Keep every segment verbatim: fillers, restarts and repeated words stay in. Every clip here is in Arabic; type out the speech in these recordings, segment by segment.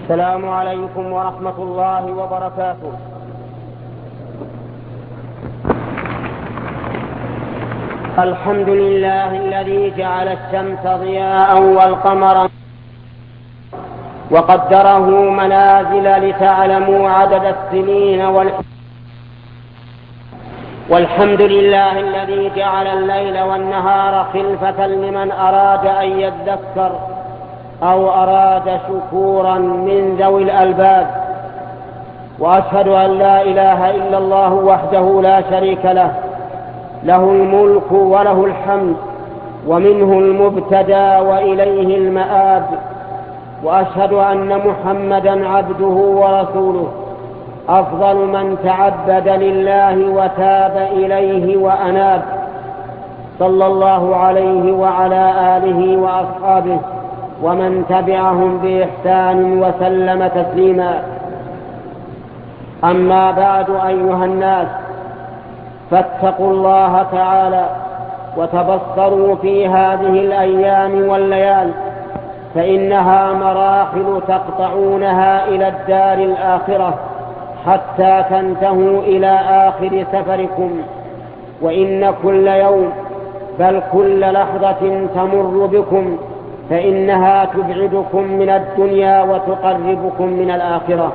السلام عليكم ورحمة الله وبركاته. الحمد لله الذي جعل الشمس ضياء والقمر وقدره منازل لتعلموا عدد السنين والحساب. والحمد لله الذي جعل الليل والنهار خلفة لمن أراد أن يذكر أو أراد شكورا من ذوي الألباب. وأشهد أن لا إله إلا الله وحده لا شريك له، له الملك وله الحمد، ومنه المبتدأ وإليه المآب. وأشهد أن محمدا عبده ورسوله، أفضل من تعبد لله وتاب إليه وأناب، صلى الله عليه وعلى آله وأصحابه ومن تبعهم بإحسان وسلم تسليما. أما بعد، أيها الناس، فاتقوا الله تعالى وتبصروا في هذه الأيام والليال، فإنها مراحل تقطعونها إلى الدار الآخرة حتى تنتهوا إلى آخر سفركم. وإن كل يوم بل كل لحظة تمر بكم فإنها تبعدكم من الدنيا وتقربكم من الآخرة.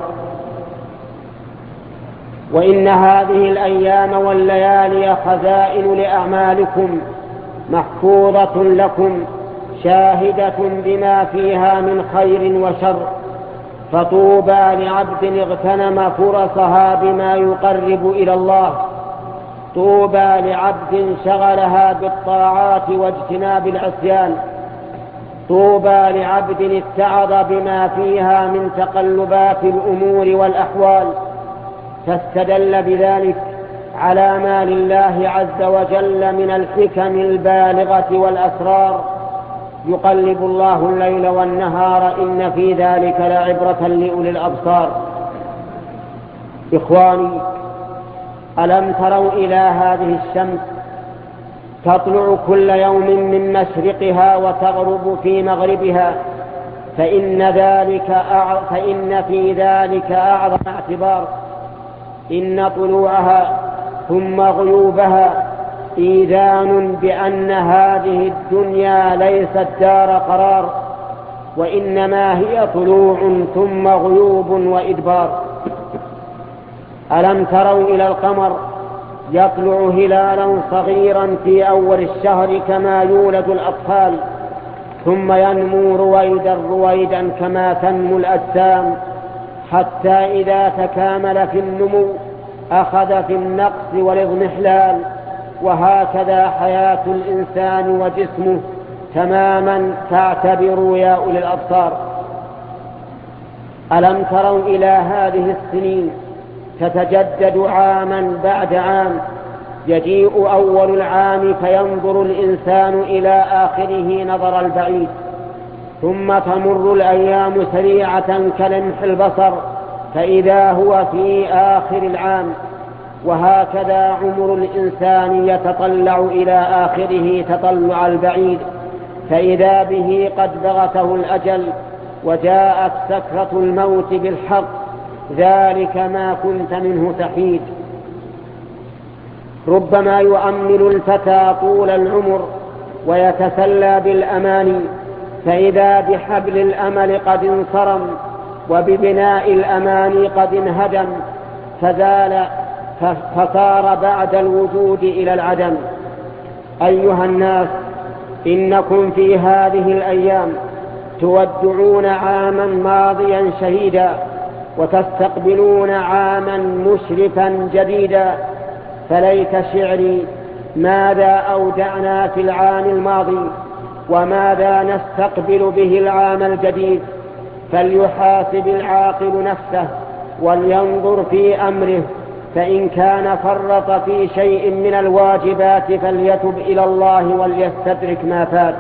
وإن هذه الأيام والليالي خزائن لأعمالكم محفوظة لكم، شاهدة بما فيها من خير وشر. فطوبى لعبد اغتنم فرصها بما يقرب إلى الله، طوبى لعبد شغلها بالطاعات واجتناب العصيان، طوبى لعبد اتعظ بما فيها من تقلبات الأمور والأحوال، فاستدل بذلك على ما لله عز وجل من الحكم البالغة والأسرار. يقلب الله الليل والنهار، إن في ذلك لعبرة لأولي الأبصار. إخواني، ألم تروا إلى هذه الشمس تطلع كل يوم من مشرقها وتغرب في مغربها؟ فإن, ذلك أع... فإن في ذلك أعظم اعتبار. إن طلوعها ثم غيوبها إيذان بأن هذه الدنيا ليست دار قرار، وإنما هي طلوع ثم غيوب وإدبار. ألم تروا إلى القمر يطلع هلالا صغيرا في أول الشهر كما يولد الأطفال، ثم ينمو رويدا رويدا كما تنمو الأجسام، حتى إذا تكامل في النمو أخذ في النقص والاضمحلال. وهكذا حياة الإنسان وجسمه تماما، فاعتبروا يا أولي الأبصار. ألم تروا إلى هذه السنين تتجدد عاما بعد عام؟ يجيء أول العام فينظر الإنسان إلى آخره نظر البعيد، ثم تمر الأيام سريعة كلمح البصر فإذا هو في آخر العام. وهكذا عمر الإنسان يتطلع إلى آخره تطلع البعيد، فإذا به قد بغته الأجل وجاءت سكرة الموت بالحق، ذلك ما كنت منه تحيد. ربما يؤمل الفتى طول العمر ويتسلى بالأماني، فإذا بحبل الأمل قد انصرم وببناء الأماني قد انهدم، فزال فصار بعد الوجود إلى العدم. أيها الناس، إنكم في هذه الأيام تودعون عاما ماضيا شهيدا، وتستقبلون عاما مشرفا جديدا. فليت شعري ماذا أودعنا في العام الماضي، وماذا نستقبل به العام الجديد. فليحاسب العاقل نفسه ولينظر في أمره، فإن كان فرط في شيء من الواجبات فليتب إلى الله وليستدرك ما فات،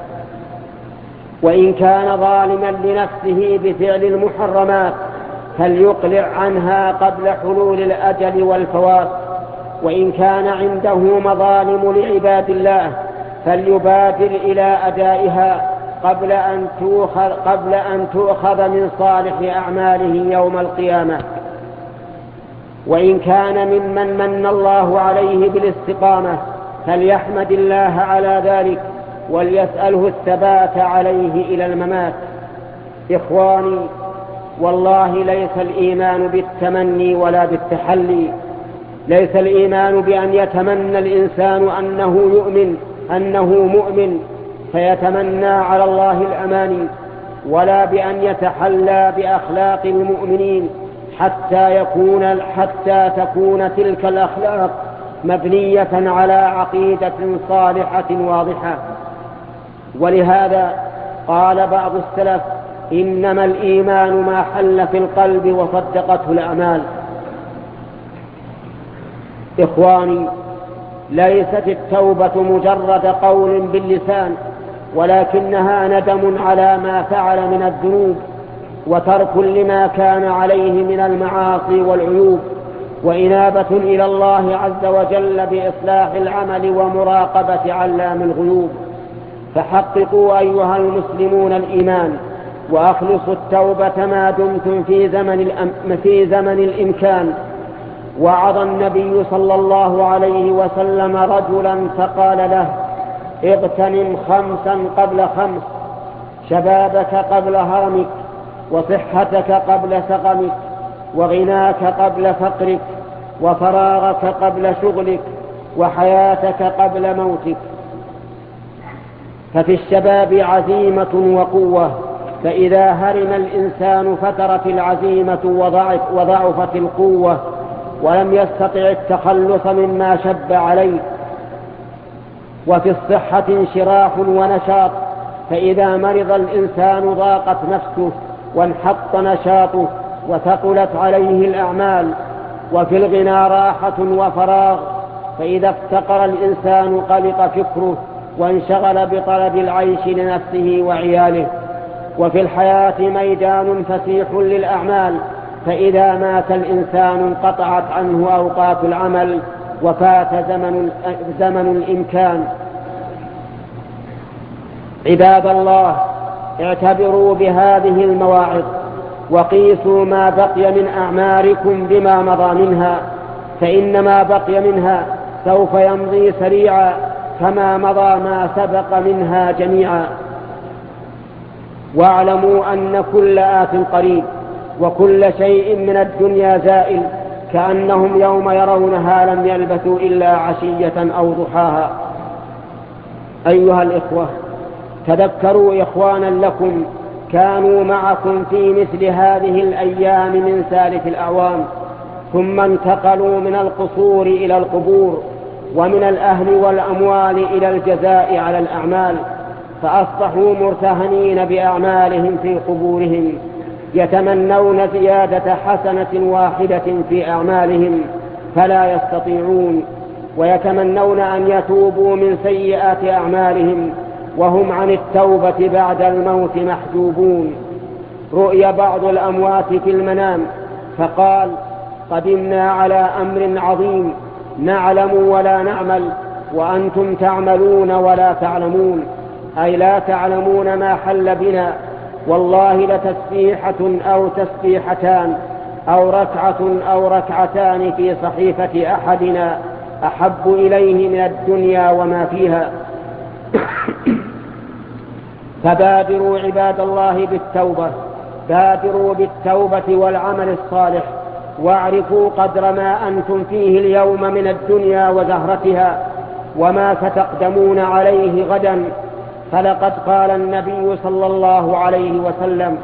وإن كان ظالما لنفسه بفعل المحرمات فليقلع عنها قبل حلول الأجل والفوات، وإن كان عنده مظالم لعباد الله فليبادر إلى أدائها، قبل أن تؤخذ, قبل أن تؤخذ من صالح أعماله يوم القيامة. وإن كان ممن من الله عليه بالاستقامة فليحمد الله على ذلك وليسأله الثبات عليه إلى الممات. إخواني، والله ليس الإيمان بالتمني ولا بالتحلي، ليس الإيمان بأن يتمنى الإنسان أنه يؤمن أنه مؤمن فيتمنى على الله الأماني، ولا بأن يتحلى بأخلاق المؤمنين حتى يكون حتى تكون تلك الأخلاق مبنية على عقيدة صالحة واضحة. ولهذا قال بعض السلف: إنما الإيمان ما حل في القلب وصدقته الأعمال. إخواني، ليست التوبة مجرد قول باللسان، ولكنها ندم على ما فعل من الذنوب، وترك لما كان عليه من المعاصي والعيوب، وإنابة إلى الله عز وجل بإصلاح العمل ومراقبة علام الغيوب. فحققوا أيها المسلمون الإيمان، وأخلصوا التوبة ما دمتم في زمن, الأم في زمن الإمكان. وعظ النبي صلى الله عليه وسلم رجلا فقال له: اغتنم خمسا قبل خمس، شبابك قبل هرمك، وصحتك قبل سقمك، وغناك قبل فقرك، وفراغك قبل شغلك، وحياتك قبل موتك. ففي الشباب عزيمة وقوة، فإذا هرم الإنسان فترت العزيمة وضعف وضعفت القوة، ولم يستطع التخلص مما شب عليه. وفي الصحة انشراح ونشاط، فإذا مرض الإنسان ضاقت نفسه وانحط نشاطه وثقلت عليه الأعمال. وفي الغنى راحة وفراغ، فإذا افتقر الإنسان قلق فكره وانشغل بطلب العيش لنفسه وعياله. وفي الحياة ميدان فسيح للأعمال، فإذا مات الإنسان انقطعت عنه أوقات العمل وفات زمن, زمن الإمكان. عباد الله، اعتبروا بهذه المواعظ وقيسوا ما بقي من أعماركم بما مضى منها، فإن ما بقي منها سوف يمضي سريعا كما مضى ما سبق منها جميعا. واعلموا أن كل آت قريب، وكل شيء من الدنيا زائل، كأنهم يوم يرونها لم يلبثوا إلا عشية أو ضحاها. أيها الإخوة، تذكروا إخوانا لكم كانوا معكم في مثل هذه الأيام من سالف الأعوام، ثم انتقلوا من القصور إلى القبور، ومن الأهل والأموال إلى الجزاء على الأعمال، فأصبحوا مرتهنين بأعمالهم في قبورهم، يتمنون زيادة حسنة واحدة في أعمالهم فلا يستطيعون، ويتمنون أن يتوبوا من سيئات أعمالهم وهم عن التوبة بعد الموت محجوبون. رؤي بعض الأموات في المنام فقال: قدمنا على أمر عظيم، نعلم ولا نعمل، وأنتم تعملون ولا تعلمون، أي لا تعلمون ما حل بنا. والله لتسبيحة أو تسبيحتان أو ركعة أو ركعتان في صحيفة أحدنا أحب إليه من الدنيا وما فيها. فبادروا عباد الله بالتوبة، بادروا بالتوبة والعمل الصالح، واعرفوا قدر ما أنتم فيه اليوم من الدنيا وزهرتها وما ستقدمون عليه غدا. فلقد قال النبي صلى الله عليه وسلم: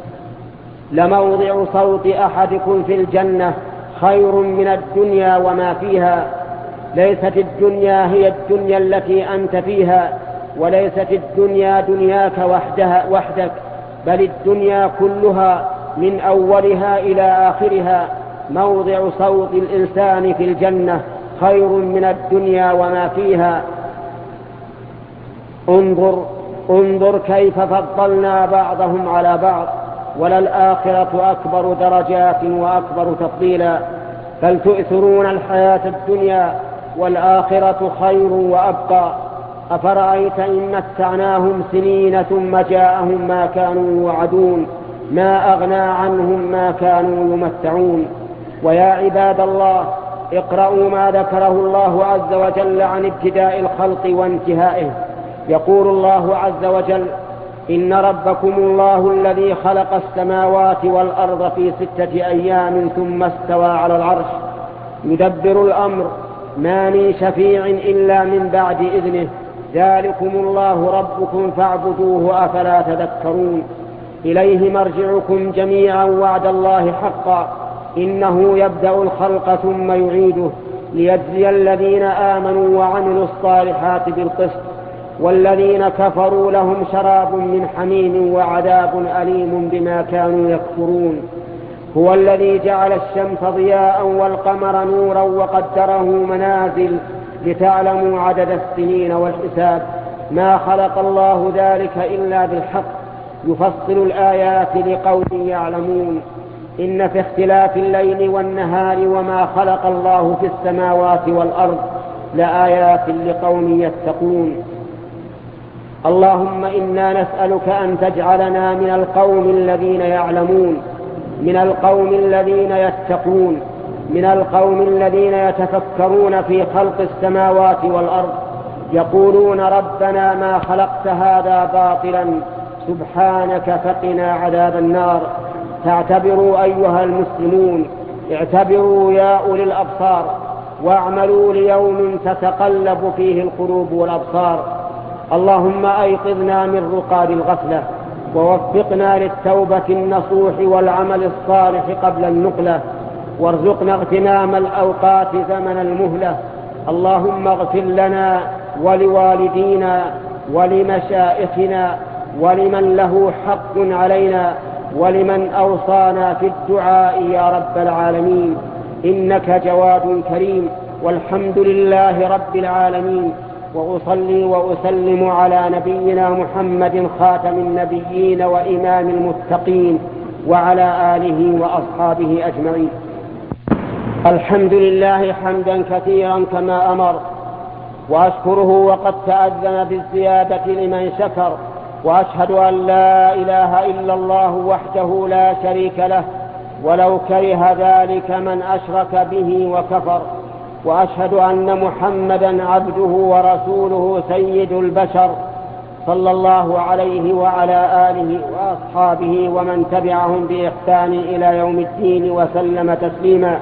لموضع صوت أحدكم في الجنة خير من الدنيا وما فيها. ليست الدنيا هي الدنيا التي أنت فيها، وليست الدنيا دنياك وحدها وحدك، بل الدنيا كلها من أولها إلى آخرها. موضع صوت الإنسان في الجنة خير من الدنيا وما فيها. انظر انظر كيف فضلنا بعضهم على بعض، وللآخرة أكبر درجات وأكبر تفضيلا. بل تؤثرون الحياة الدنيا والآخرة خير وأبقى. أفرأيت إن متعناهم سنين ثم جاءهم ما كانوا يوعدون ما أغنى عنهم ما كانوا يمتعون. ويا عباد الله، اقرأوا ما ذكره الله عز وجل عن ابتداء الخلق وانتهائه. يقول الله عز وجل: إن ربكم الله الذي خلق السماوات والأرض في ستة أيام ثم استوى على العرش يدبر الأمر ما من شفيع إلا من بعد إذنه ذلكم الله ربكم فاعبدوه أفلا تذكرون. إليه مرجعكم جميعا وعد الله حقا إنه يبدأ الخلق ثم يعيده ليجزي الذين آمنوا وعملوا الصالحات بالقسط والذين كفروا لهم شراب من حميم وعذاب أليم بما كانوا يكفرون. هو الذي جعل الشمس ضياء والقمر نورا وقدره منازل لتعلموا عدد السنين والحساب ما خلق الله ذلك إلا بالحق يفصل الآيات لقوم يعلمون. إن في اختلاف الليل والنهار وما خلق الله في السماوات والأرض لآيات لقوم يتقون. اللهم إنا نسألك أن تجعلنا من القوم الذين يعلمون، من القوم الذين يتقون، من القوم الذين يتفكرون في خلق السماوات والأرض يقولون ربنا ما خلقت هذا باطلا سبحانك فقنا عذاب النار. فاعتبروا أيها المسلمون، اعتبروا يا أولي الأبصار واعملوا ليوم تتقلب فيه القلوب والأبصار. اللهم أيقظنا من رقاد الغفلة ووفقنا للتوبة النصوح والعمل الصالح قبل النقلة وارزقنا اغتنام الأوقات زمن المهلة. اللهم اغفر لنا ولوالدينا ولمشائخنا ولمن له حق علينا ولمن أوصانا في الدعاء يا رب العالمين، إنك جواد كريم. والحمد لله رب العالمين، وأصلي وأسلم على نبينا محمد خاتم النبيين وإمام المتقين وعلى آله وأصحابه أجمعين. الحمد لله حمدا كثيرا كما أمر، وأشكره وقد تأذن بالزيادة لمن شكر، وأشهد أن لا إله إلا الله وحده لا شريك له ولو كره ذلك من أشرك به وكفر، وأشهد أن محمدا عبده ورسوله سيد البشر صلى الله عليه وعلى آله وأصحابه ومن تبعهم بإحسان إلى يوم الدين وسلم تسليما.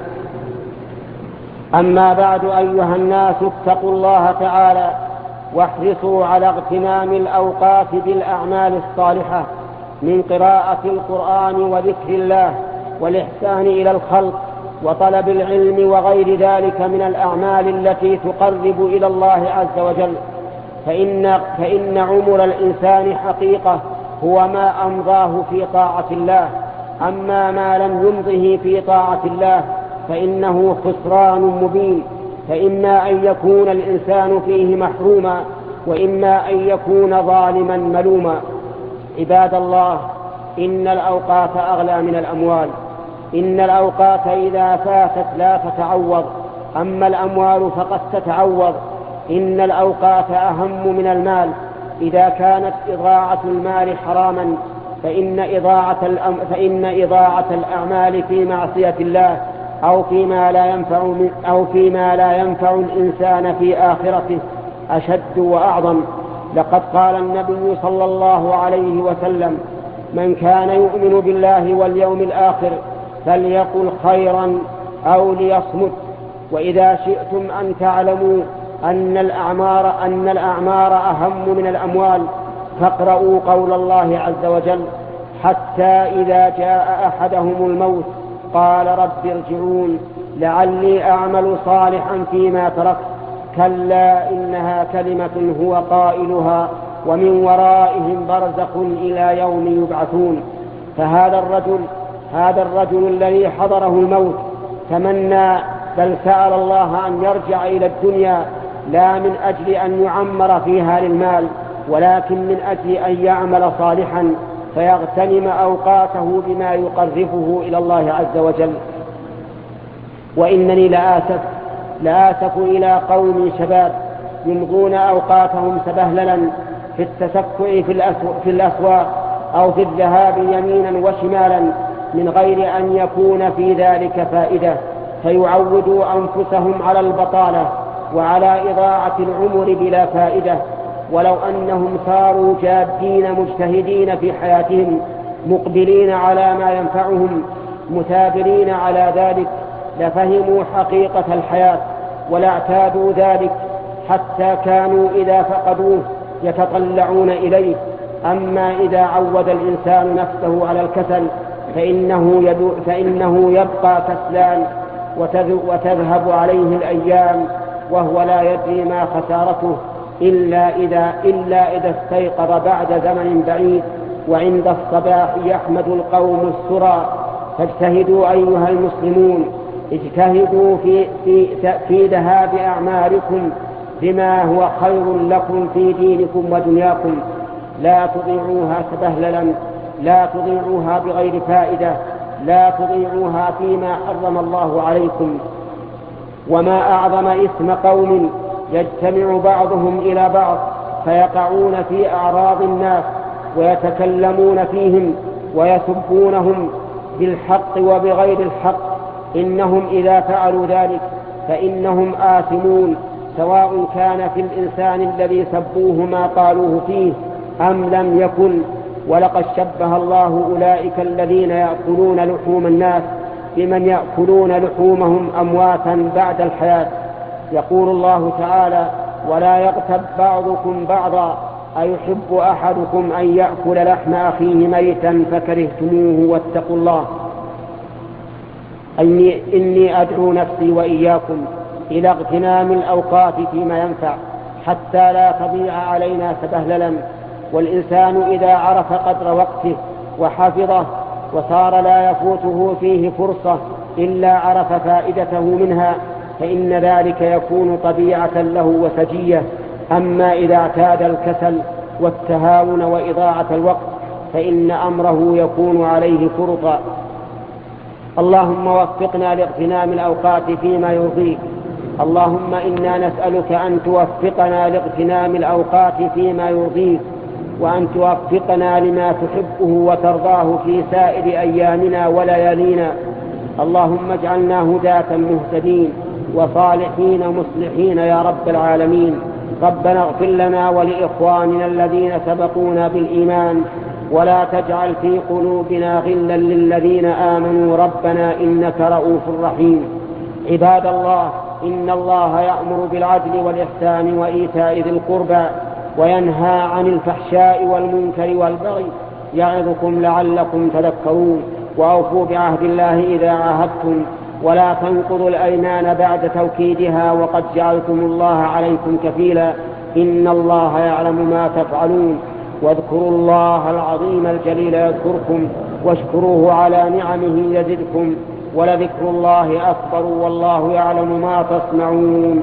أما بعد، أيها الناس، اتقوا الله تعالى واحرصوا على اغتنام الأوقات بالأعمال الصالحة من قراءة القرآن وذكر الله والإحسان إلى الخلق وطلب العلم وغير ذلك من الأعمال التي تقرب إلى الله عز وجل. فإن, فإن عمر الإنسان حقيقة هو ما أمضاه في طاعة الله، أما ما لم يمضه في طاعة الله فإنه خسران مبين. فإما أن يكون الإنسان فيه محروما وإما أن يكون ظالما ملوما. عباد الله، إن الأوقات أغلى من الأموال. إن الأوقات إذا فاتت لا تتعوض، أما الأموال فقد تتعوض. إن الأوقات أهم من المال. إذا كانت إضاعة المال حراما فإن إضاعة, الأم فإن إضاعة الأعمال في معصية الله أو فيما لا ينفع أو فيما لا ينفع الإنسان في آخرته أشد وأعظم. لقد قال النبي صلى الله عليه وسلم: من كان يؤمن بالله واليوم الآخر فليقل خيرا أو ليصمت. وإذا شئتم أن تعلموا أن الأعمار أن الأعمار أهم من الأموال فاقرؤوا قول الله عز وجل: حتى إذا جاء أحدهم الموت قال رب ارجعون لعلي أعمل صالحا فيما تركت كلا إنها كلمة هو قائلها ومن ورائهم برزخ إلى يوم يبعثون. فهذا الرجل هذا الرجل الذي حضره الموت تمنى بل سأل الله أن يرجع إلى الدنيا لا من أجل أن يعمر فيها للمال ولكن من أجل أن يعمل صالحا فيغتنم أوقاته بما يقربه إلى الله عز وجل. وإنني لآسف لآسف إلى قوم شباب يمضون أوقاتهم سبهللا في التسكع في الأسواق أو في الذهاب يمينا وشمالا من غير أن يكون في ذلك فائدة، فيعودوا أنفسهم على البطالة وعلى إضاعة العمر بلا فائدة. ولو أنهم صاروا جادين مجتهدين في حياتهم مقبلين على ما ينفعهم مثابرين على ذلك لفهموا حقيقة الحياة ولا اعتادوا ذلك، حتى كانوا إذا فقدوه يتطلعون إليه. أما إذا عود الإنسان نفسه على الكسل فإنه, فإنه يبقى كسلان وتذهب عليه الأيام وهو لا يدري ما خسارته إلا إذا, إلا إذا استيقظ بعد زمن بعيد وعند الصباح يحمد القوم السرى. فاجتهدوا أيها المسلمون، اجتهدوا في, في, في ذهاب أعمالكم بما هو خير لكم في دينكم ودنياكم، لا تضيعوها سبهللا، لا تضيعوها بغير فائدة، لا تضيعوها فيما حرم الله عليكم. وما أعظم إثم قوم يجتمع بعضهم إلى بعض فيقعون في أعراض الناس ويتكلمون فيهم ويسبونهم بالحق وبغير الحق. إنهم إذا فعلوا ذلك فإنهم آثمون، سواء كان في الإنسان الذي سبوه ما قالوه فيه أم لم يكن. ولقد شبه الله أولئك الذين يأكلون لحوم الناس بمن يأكلون لحومهم أمواتا بعد الحياة. يقول الله تعالى: ولا يغتب بعضكم بعضا أيحب أحدكم أن يأكل لحم أخيه ميتا فكرهتموه واتقوا الله. أني إني أدعو نفسي وإياكم إلى اغتنام الأوقات فيما ينفع حتى لا تضيع علينا سبهللا. والإنسان إذا عرف قدر وقته وحفظه وصار لا يفوته فيه فرصة إلا عرف فائدته منها فإن ذلك يكون طبيعة له وسجية. أما إذا اعتاد الكسل والتهاون وإضاعة الوقت فإن أمره يكون عليه فرطا. اللهم وفقنا لاغتنام الأوقات فيما يرضيك. اللهم إنا نسألك أن توفقنا لاغتنام الأوقات فيما يرضيك، وأن توفقنا لما تحبه وترضاه في سائر أيامنا وليالينا. اللهم اجعلنا هداة مهتدين وصالحين مصلحين يا رب العالمين. ربنا اغفر لنا ولإخواننا الذين سبقونا بالإيمان ولا تجعل في قلوبنا غلا للذين آمنوا ربنا إنك رؤوف رحيم. عباد الله، إن الله يأمر بالعدل والإحسان وإيتاء ذي القربى وينهى عن الفحشاء والمنكر والبغي يعظكم لعلكم تذكرون. وأوفوا بعهد الله إذا عاهدتم ولا تنقضوا الأيمان بعد توكيدها وقد جعلتم الله عليكم كفيلا إن الله يعلم ما تفعلون. واذكروا الله العظيم الجليل يذكركم واشكروه على نعمه يزدكم ولذكر الله أكبر والله يعلم ما تصنعون.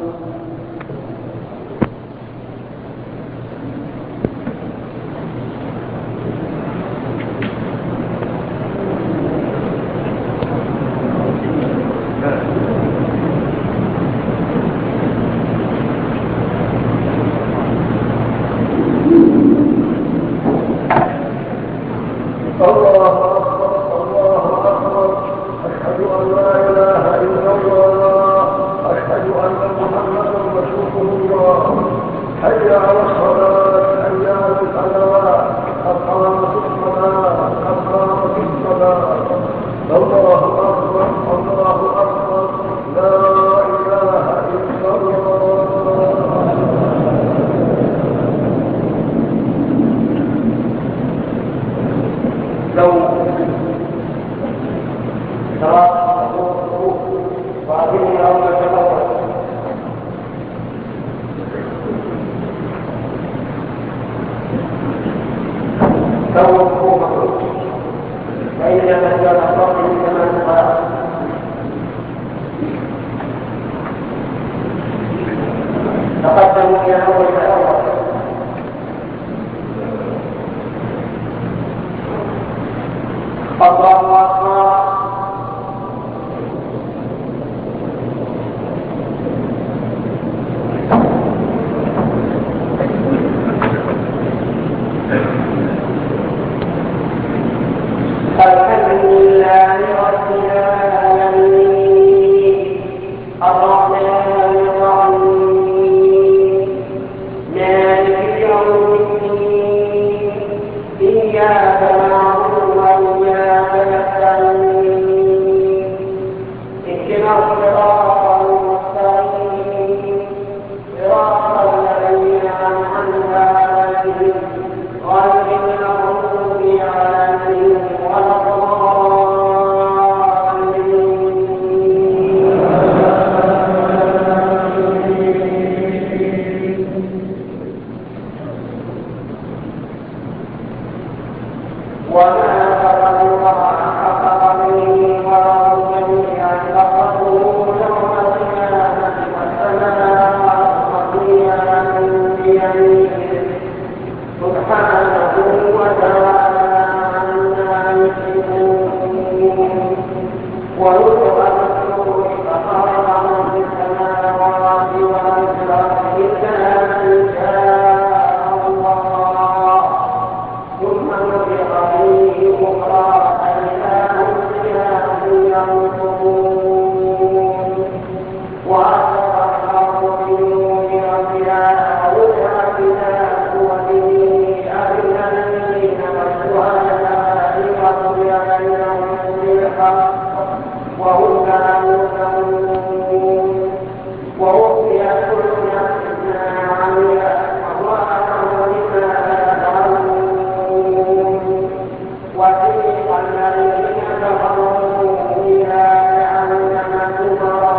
بينهم بالحق وهم لا يظلمون ووفيت كل نفس ما عملت وهو أعلم بما يفعلون وسيق الذين كفروا إلى جهنم زمرا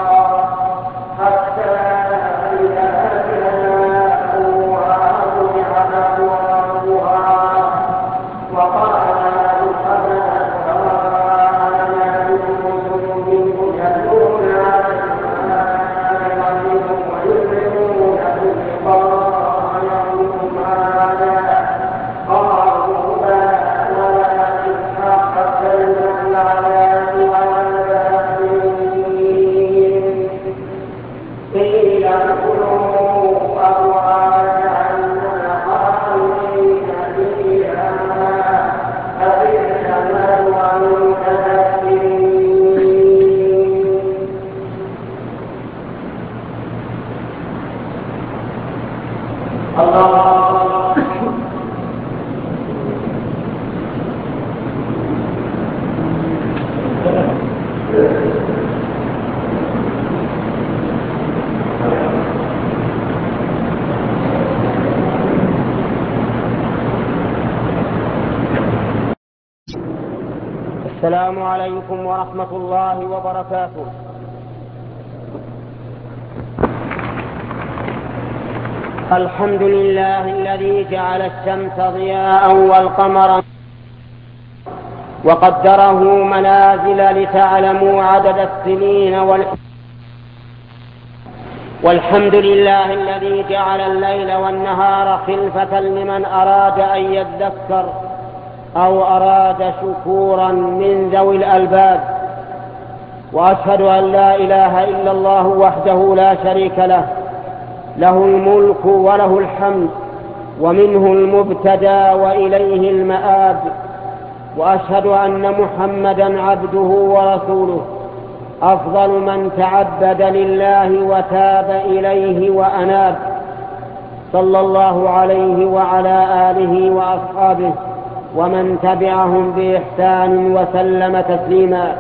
حتى إذا جاءوها فتحت أبوابها وقال لهم خزنتها ألم يأتكم منكم يتلون عليكم آياتكم ويظهرون بلقاء هذا قالوا بلى ولكن حقت كلمة العذاب على الكافرين قيل ادخلوا أبواب جهنم خالدين فيها فبئس مثوى المتكبرين. الله السلام عليكم ورحمة الله وبركاته. الحمد لله الذي جعل الشمس ضياء والقمر وقدره منازل لتعلموا عدد السنين والحساب. والحمد لله الذي جعل الليل والنهار خلفة لمن أراد أن يذكر أو أراد شكورا من ذوي الألباب. وأشهد أن لا إله إلا الله وحده لا شريك له، له الملك وله الحمد ومنه المبتدى وإليه المآب. وأشهد أن محمدا عبده ورسوله أفضل من تعبد لله وتاب إليه وأناب، صلى الله عليه وعلى آله وأصحابه ومن تبعهم بإحسان وسلم تسليما.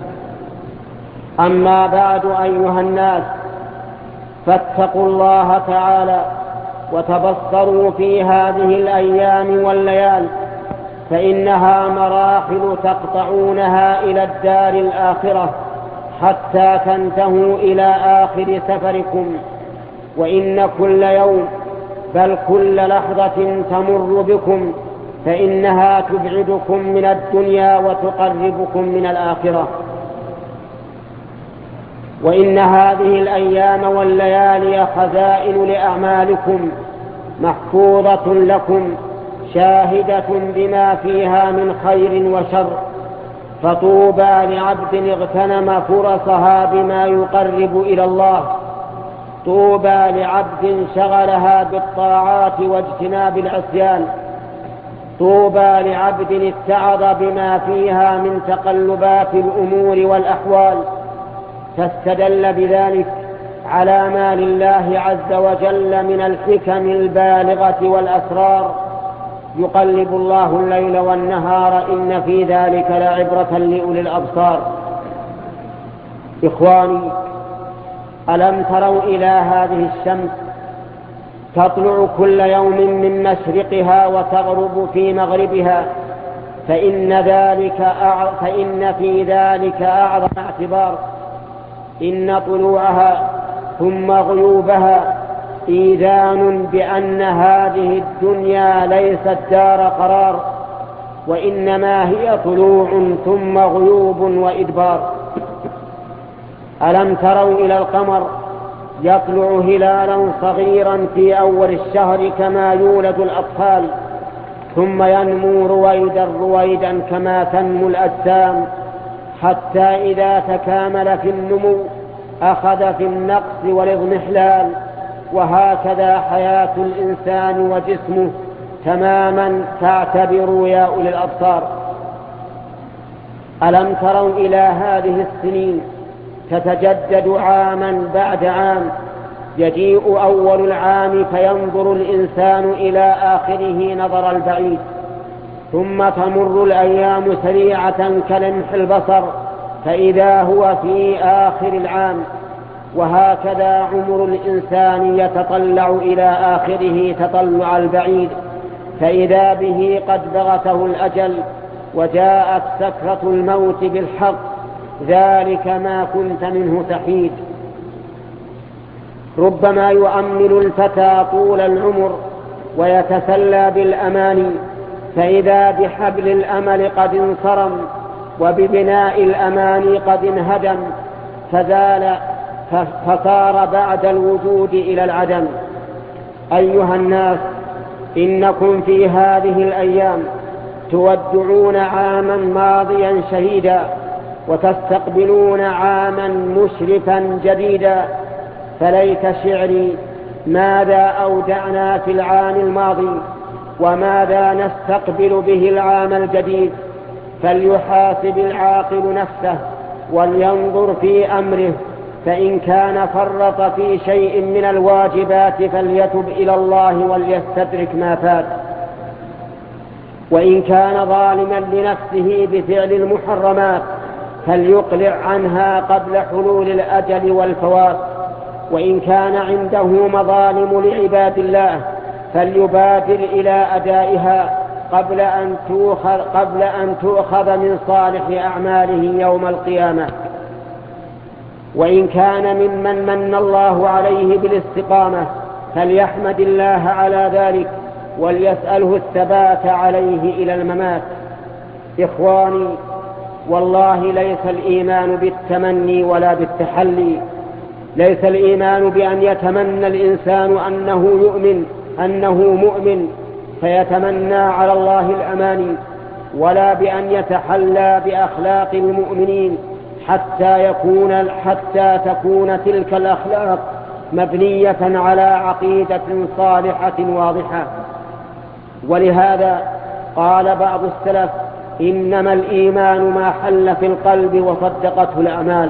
أما بعد أيها الناس، فاتقوا الله تعالى وتبصروا في هذه الأيام والليال، فإنها مراحل تقطعونها إلى الدار الآخرة حتى تنتهوا إلى آخر سفركم. وإن كل يوم بل كل لحظة تمر بكم فإنها تبعدكم من الدنيا وتقربكم من الآخرة. وإن هذه الأيام والليالي خزائن لأعمالكم محفوظة لكم شاهدة بما فيها من خير وشر، فطوبى لعبد اغتنم فرصها بما يقرب إلى الله، طوبى لعبد شغلها بالطاعات واجتناب العصيان، طوبى لعبد اتعظ بما فيها من تقلبات الأمور والأحوال، فاستدل بذلك على ما لله عز وجل من الحكم البالغة والأسرار. يقلب الله الليل والنهار إن في ذلك لعبرة لأولي الأبصار. إخواني، ألم تروا إلى هذه الشمس تطلع كل يوم من مشرقها وتغرب في مغربها، فإن, ذلك أع... فإن في ذلك أعظم اعتبار. إن طلوعها ثم غيوبها إيذان بأن هذه الدنيا ليست دار قرار، وإنما هي طلوع ثم غيوب وإدبار. ألم تروا إلى القمر يطلع هلالا صغيرا في أول الشهر كما يولد الأطفال، ثم ينمو رويدا رويدا كما تنمو الأجسام، حتى إذا تكامل في النمو أخذ في النقص والاضمحلال. وهكذا حياة الإنسان وجسمه تماما، فاعتبروا يا أولي الأبصار. ألم تروا إلى هذه السنين تتجدد عاما بعد عام، يجيء أول العام فينظر الإنسان إلى آخره نظر البعيد، ثم تمر الأيام سريعة كلمح البصر فإذا هو في آخر العام. وهكذا عمر الإنسان يتطلع إلى آخره تطلع البعيد، فإذا به قد بغته الأجل وجاءت سكرة الموت بالحق، ذلك ما كنت منه تحيد. ربما يؤمل الفتى طول العمر ويتسلى بالأماني، فإذا بحبل الأمل قد انصرم وببناء الأماني قد انهدم، فزال فصار بعد الوجود إلى العدم. أيها الناس، إنكم في هذه الأيام تودعون عاما ماضيا شهيدا وتستقبلون عاما مشرفا جديدا. فليت شعري ماذا أودعنا في العام الماضي وماذا نستقبل به العام الجديد. فليحاسب العاقل نفسه ولينظر في أمره، فإن كان فرط في شيء من الواجبات فليتب إلى الله وليستدرك ما فات، وإن كان ظالما لنفسه بفعل المحرمات فليقلع عنها قبل حلول الأجل والفوات، وإن كان عنده مظالم لعباد الله فليبادر إلى أدائها قبل أن تؤخذ, قبل أن تؤخذ من صالح أعماله يوم القيامة. وإن كان ممن من الله عليه بالاستقامة فليحمد الله على ذلك وليسأله الثبات عليه إلى الممات. إخواني، والله ليس الإيمان بالتمني ولا بالتحلي، ليس الإيمان بأن يتمنى الإنسان أنه يؤمن أنه مؤمن فيتمنى على الله الأماني، ولا بأن يتحلى بأخلاق المؤمنين حتى يكون حتى تكون تلك الأخلاق مبنية على عقيدة صالحة واضحة. ولهذا قال بعض السلف: إنما الإيمان ما حل في القلب وصدقته الأعمال.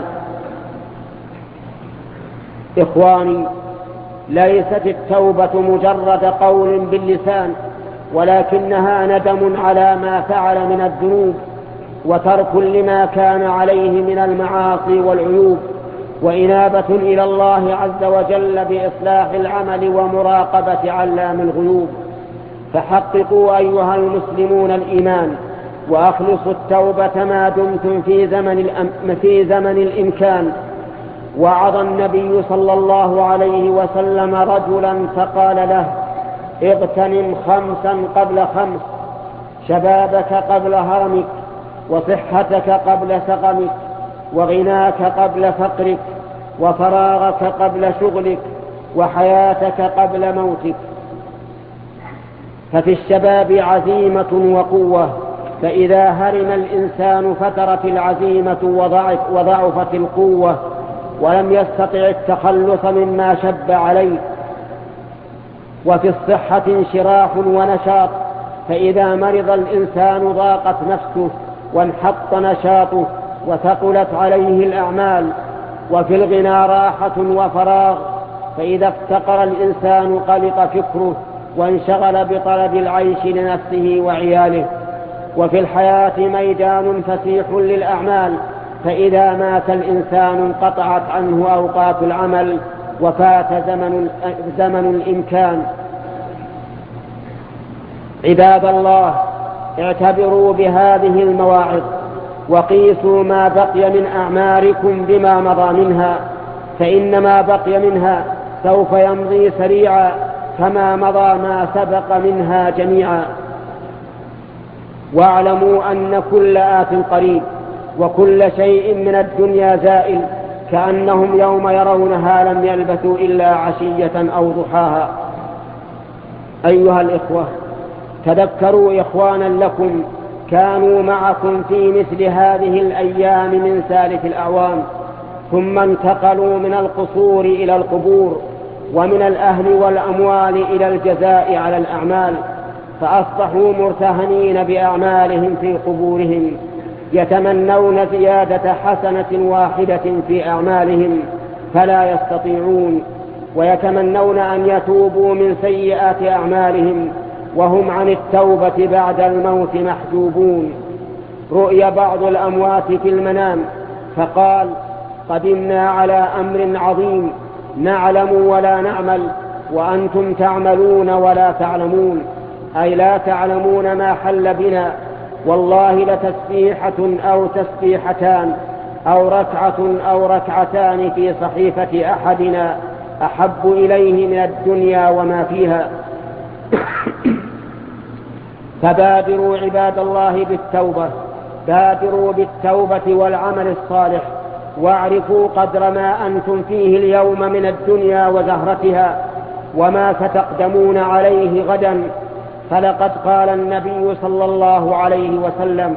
إخواني، ليست التوبة مجرد قول باللسان، ولكنها ندم على ما فعل من الذنوب وترك لما كان عليه من المعاصي والعيوب، وإنابة إلى الله عز وجل بإصلاح العمل ومراقبة علام الغيوب. فحققوا أيها المسلمون الإيمان وأخلصوا التوبة ما دمتم في زمن, الأم في زمن الإمكان. وعظ النبي صلى الله عليه وسلم رجلا فقال له: اغتنم خمسا قبل خمس، شبابك قبل هرمك، وصحتك قبل سقمك، وغناك قبل فقرك، وفراغك قبل شغلك، وحياتك قبل موتك. ففي الشباب عزيمة وقوة، فإذا هرم الإنسان فترت العزيمة وضعف وضعفت القوة ولم يستطع التخلص مما شب عليه. وفي الصحة انشراح ونشاط، فإذا مرض الإنسان ضاقت نفسه وانحط نشاطه وثقلت عليه الأعمال. وفي الغنى راحة وفراغ، فإذا افتقر الإنسان قلق فكره وانشغل بطلب العيش لنفسه وعياله. وفي الحياة ميدان فسيح للأعمال، فإذا مات الإنسان انقطعت عنه أوقات العمل وفات زمن, زمن الإمكان. عباد الله، اعتبروا بهذه المواعظ وقيسوا ما بقي من أعماركم بما مضى منها، فإن ما بقي منها سوف يمضي سريعا كما مضى ما سبق منها جميعا. واعلموا أن كل آت قريب وكل شيء من الدنيا زائل، كأنهم يوم يرونها لم يلبثوا إلا عشية أو ضحاها. أيها الإخوة، تذكروا إخوانا لكم كانوا معكم في مثل هذه الأيام من سالف الأعوام، ثم انتقلوا من القصور إلى القبور، ومن الأهل والأموال إلى الجزاء على الأعمال، فأصبحوا مرتهنين بأعمالهم في قبورهم، يتمنون زيادة حسنة واحدة في أعمالهم فلا يستطيعون، ويتمنون أن يتوبوا من سيئات أعمالهم وهم عن التوبة بعد الموت محجوبون. رؤي بعض الأموات في المنام فقال: قدمنا على أمر عظيم، نعلم ولا نعمل، وأنتم تعملون ولا تعلمون، أي لا تعلمون ما حل بنا، والله لتسبيحة أو تسبيحتان أو ركعة أو ركعتان في صحيفة أحدنا أحب إليه من الدنيا وما فيها. فبادروا عباد الله بالتوبة، بادروا بالتوبة والعمل الصالح، واعرفوا قدر ما أنتم فيه اليوم من الدنيا وزهرتها وما ستقدمون عليه غدا. فلقد قال النبي صلى الله عليه وسلم: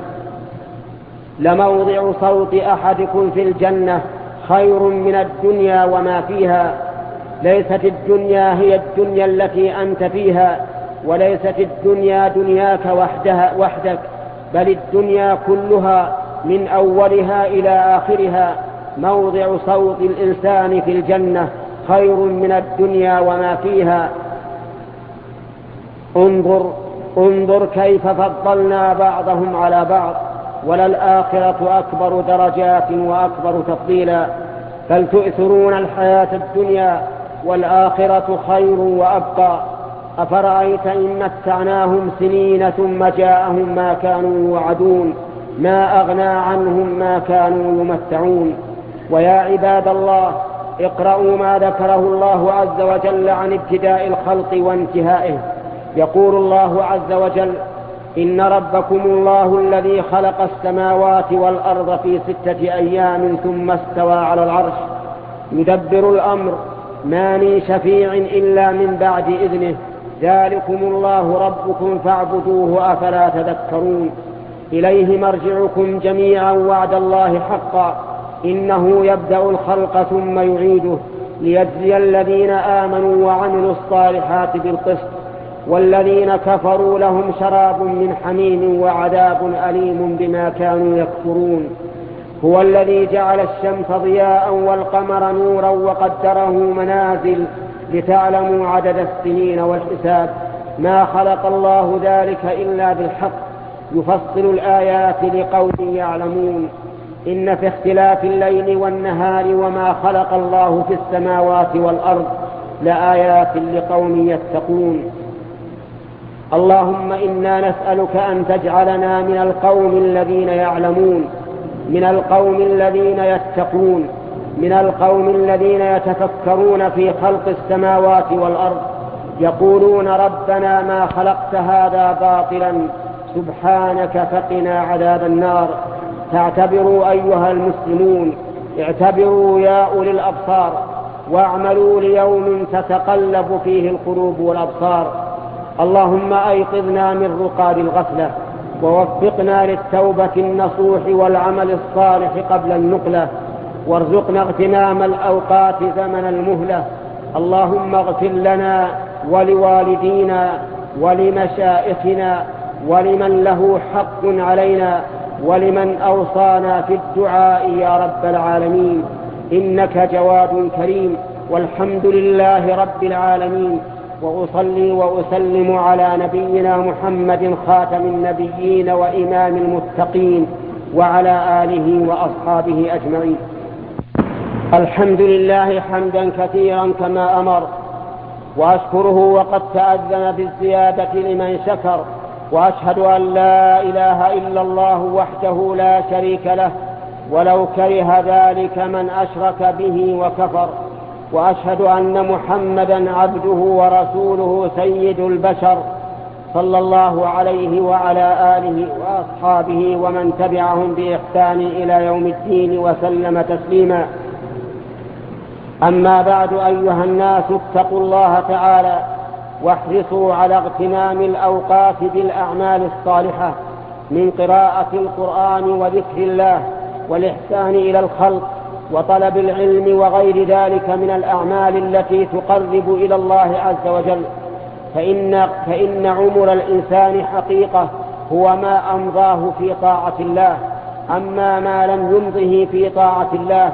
لموضع صوت أحدكم في الجنة خير من الدنيا وما فيها. ليست الدنيا هي الدنيا التي أنت فيها، وليست الدنيا دنياك وحدها وحدك، بل الدنيا كلها من أولها إلى آخرها. موضع صوت الإنسان في الجنة خير من الدنيا وما فيها. انظر انظر كيف فضلنا بعضهم على بعض، وللآخرة أكبر درجات وأكبر تفضيلا. بل تؤثرون الحياة الدنيا والآخرة خير وأبقى. أفرأيت إن متعناهم سنين ثم جاءهم ما كانوا يوعدون، ما أغنى عنهم ما كانوا يمتعون. ويا عباد الله، اقرأوا ما ذكره الله عز وجل عن ابتداء الخلق وانتهائه. يقول الله عز وجل: إن ربكم الله الذي خلق السماوات والأرض في ستة أيام ثم استوى على العرش يدبر الأمر ما من شفيع إلا من بعد إذنه، ذلكم الله ربكم فاعبدوه أفلا تذكرون. إليه مرجعكم جميعا وعد الله حقا، إنه يبدأ الخلق ثم يعيده ليجزي الذين آمنوا وعملوا الصالحات بالقسط، والذين كفروا لهم شراب من حميم وعذاب أليم بما كانوا يكفرون. هو الذي جعل الشمس ضياء والقمر نورا وقدره منازل لتعلموا عدد السنين والحساب، ما خلق الله ذلك إلا بالحق، يفصل الآيات لقوم يعلمون. إن في اختلاف الليل والنهار وما خلق الله في السماوات والأرض لآيات لقوم يتقون. اللهم إنا نسألك أن تجعلنا من القوم الذين يعلمون، من القوم الذين يتقون، من القوم الذين يتفكرون في خلق السماوات والأرض، يقولون ربنا ما خلقت هذا باطلا سبحانك فقنا عذاب النار. فاعتبروا أيها المسلمون، اعتبروا يا أولي الأبصار، واعملوا ليوم تتقلب فيه القلوب والأبصار. اللهم أيقظنا من رقاد الغفلة، ووفقنا للتوبة النصوح والعمل الصالح قبل النقلة، وارزقنا اغتنام الأوقات زمن المهلة. اللهم اغفر لنا ولوالدينا ولمشائخنا ولمن له حق علينا ولمن أوصانا في الدعاء يا رب العالمين، إنك جواد كريم. والحمد لله رب العالمين، وأصلي وأسلم على نبينا محمد خاتم النبيين وإمام المتقين وعلى آله وأصحابه أجمعين. الحمد لله حمدا كثيرا كما أمر، وأشكره وقد تأذن بالزيادة لمن شكر، وأشهد أن لا إله إلا الله وحده لا شريك له، ولو كره ذلك من أشرك به وكفر. وأشهد أن محمدا عبده ورسوله سيد البشر، صلى الله عليه وعلى آله وأصحابه ومن تبعهم بإحسان إلى يوم الدين وسلم تسليما. أما بعد، أيها الناس، اتقوا الله تعالى واحرصوا على اغتنام الأوقات بالأعمال الصالحة من قراءة القرآن وذكر الله والإحسان إلى الخلق وطلب العلم وغير ذلك من الأعمال التي تقرب إلى الله عز وجل. فإن, فإن عمر الإنسان حقيقة هو ما أمضاه في طاعة الله، أما ما لم يمضه في طاعة الله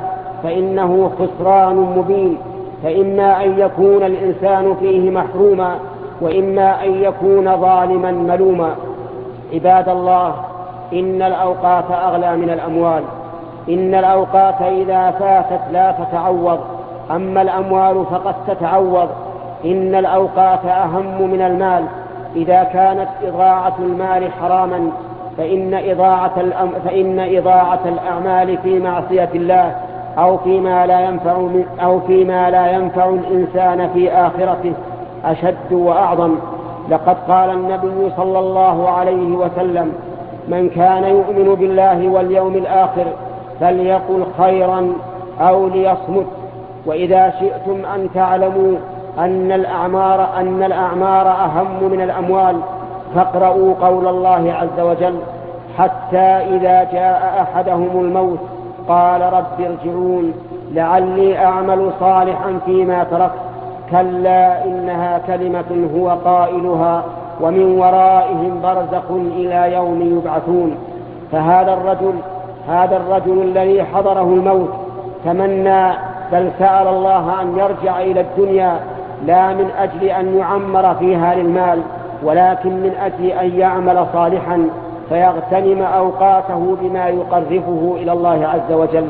فإنه خسران مبين. فإما أن يكون الإنسان فيه محروما وإما أن يكون ظالما ملوما. عباد الله، إن الأوقات أغلى من الأموال. إن الأوقات إذا فاتت لا تتعوض، أما الأموال فقد تتعوض. إن الأوقات أهم من المال. إذا كانت إضاعة المال حراما فإن إضاعة, الأم... فإن إضاعة الأعمال في معصية الله أو فيما لا ينفع من... أو فيما لا ينفع الإنسان في آخرته أشد وأعظم. لقد قال النبي صلى الله عليه وسلم: من كان يؤمن بالله واليوم الآخر فليقل خيرا أو ليصمت. وإذا شئتم أن تعلموا أن الأعمار, أن الأعمار أهم من الأموال فاقرؤوا قول الله عز وجل: حتى إذا جاء أحدهم الموت قال رب ارجعون لعلي أعمل صالحا فيما تركت كلا إنها كلمة هو قائلها ومن ورائهم برزخ إلى يوم يبعثون. فهذا الرجل هذا الرجل الذي حضره الموت تمنى بل سأل الله أن يرجع إلى الدنيا لا من أجل أن يعمر فيها للمال ولكن من أجل أن يعمل صالحا فيغتنم أوقاته بما يقربه إلى الله عز وجل.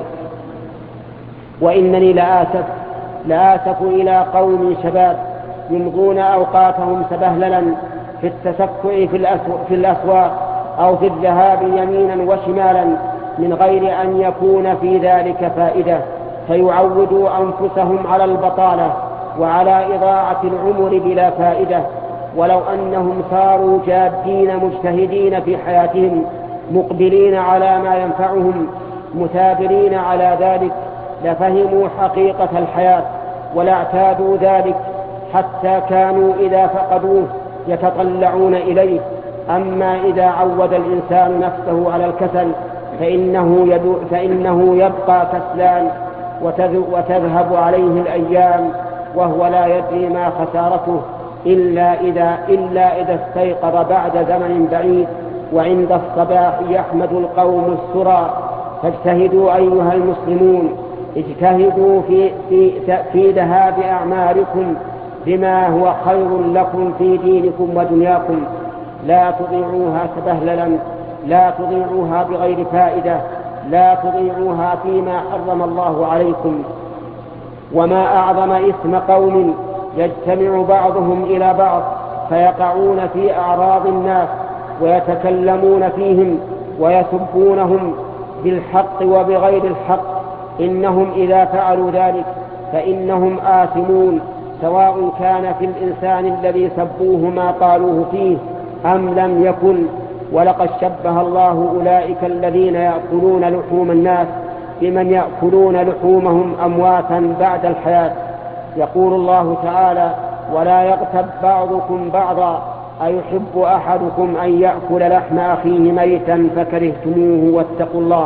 وإنني لآسف لآسف إلى قوم شباب يمضون أوقاتهم سبهللا في التسكع في الأسواق أو في الذهاب يمينا وشمالا من غير أن يكون في ذلك فائدة، فيعودوا أنفسهم على البطالة وعلى إضاعة العمر بلا فائدة. ولو أنهم صاروا جادين مجتهدين في حياتهم مقبلين على ما ينفعهم مثابرين على ذلك لفهموا حقيقة الحياة ولا اعتادوا ذلك حتى كانوا إذا فقدوه يتطلعون إليه. أما إذا عود الإنسان نفسه على الكسل فإنه, فإنه يبقى كسلان وتذهب عليه الأيام وهو لا يدري ما خسارته إلا إذا, إلا إذا استيقظ بعد زمن بعيد وعند الصباح يحمد القوم السرى. فاجتهدوا أيها المسلمون، اجتهدوا في, في, في ذهاب أعمالكم بما هو خير لكم في دينكم ودنياكم. لا تضيعوها سبهللا، لا تضيعوها بغير فائدة، لا تضيعوها فيما حرم الله عليكم. وما أعظم إثم قوم يجتمع بعضهم إلى بعض فيقعون في أعراض الناس ويتكلمون فيهم ويسبونهم بالحق وبغير الحق. إنهم إذا فعلوا ذلك فإنهم آثمون، سواء كان في الإنسان الذي سبوه ما قالوه فيه أم لم يكن. ولقد شبه الله أولئك الذين يأكلون لحوم الناس بمن يأكلون لحومهم أمواتا بعد الحياة. يقول الله تعالى: ولا يغتب بعضكم بعضا أيحب أحدكم أن يأكل لحم أخيه ميتا فكرهتموه واتقوا الله.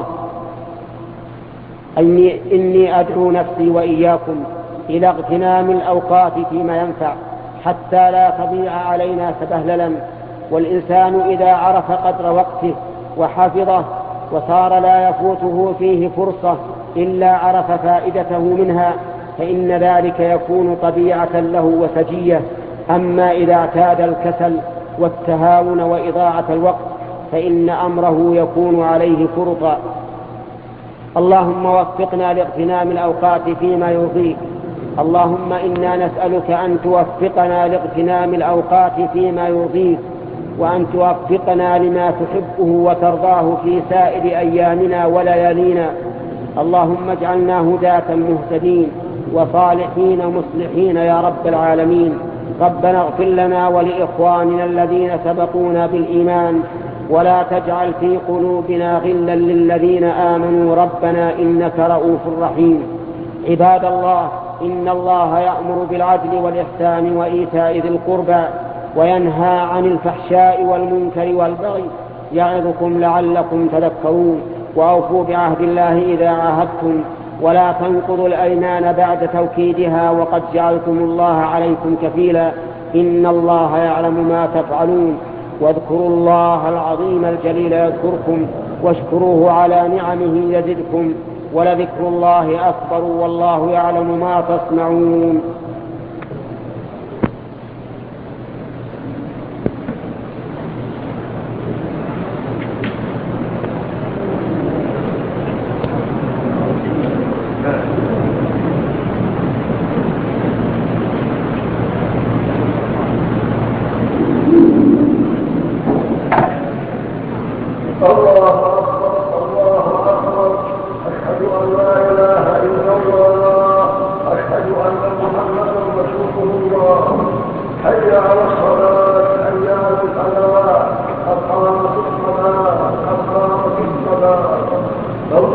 إني, إني أدعو نفسي وإياكم إلى اغتنام الأوقات فيما ينفع حتى لا تضيع علينا سبهللا. والإنسان إذا عرف قدر وقته وحفظه وصار لا يفوته فيه فرصة إلا عرف فائدته منها فإن ذلك يكون طبيعة له وسجية. أما إذا اعتاد الكسل والتهاون وإضاعة الوقت فإن أمره يكون عليه فرطا. اللهم وفقنا لاغتنام الأوقات فيما يرضيك. اللهم إنا نسألك أن توفقنا لاغتنام الأوقات فيما يرضيك وأن توفقنا لما تحبه وترضاه في سائر أيامنا وليالينا. اللهم اجعلنا هداة مهتدين وصالحين مصلحين يا رب العالمين. ربنا اغفر لنا ولإخواننا الذين سبقونا بالإيمان ولا تجعل في قلوبنا غلا للذين آمنوا ربنا إنك رؤوف رحيم. عباد الله، إن الله يأمر بالعدل والإحسان وإيتاء ذي القربى وينهى عن الفحشاء والمنكر والبغي يعظكم لعلكم تذكرون. وأوفوا بعهد الله إذا عاهدتم ولا تنقضوا الأيمان بعد توكيدها وقد جعلتم الله عليكم كفيلا إن الله يعلم ما تفعلون. واذكروا الله العظيم الجليل يذكركم واشكروه على نعمه يزدكم ولذكر الله أكبر والله يعلم ما تصنعون.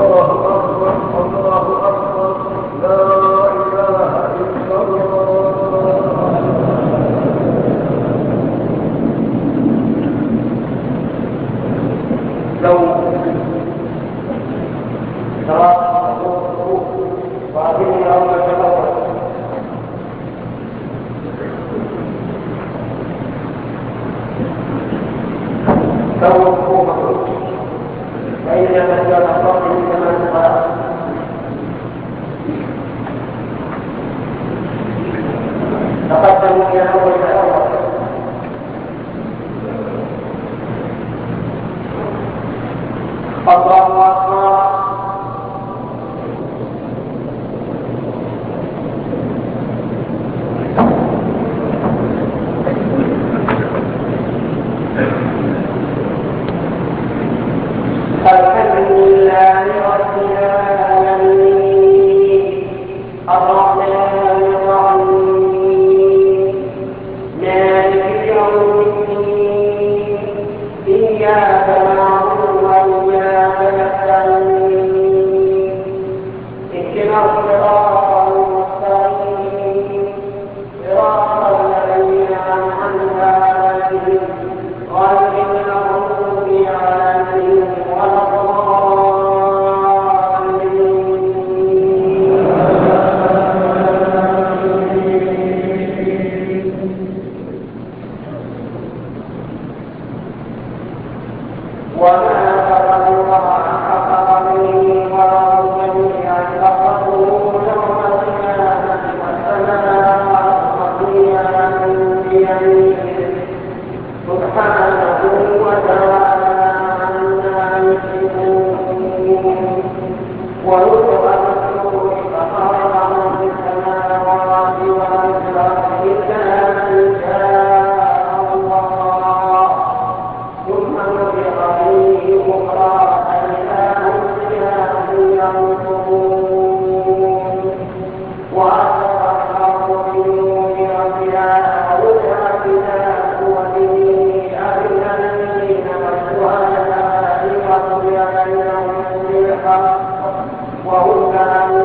وهم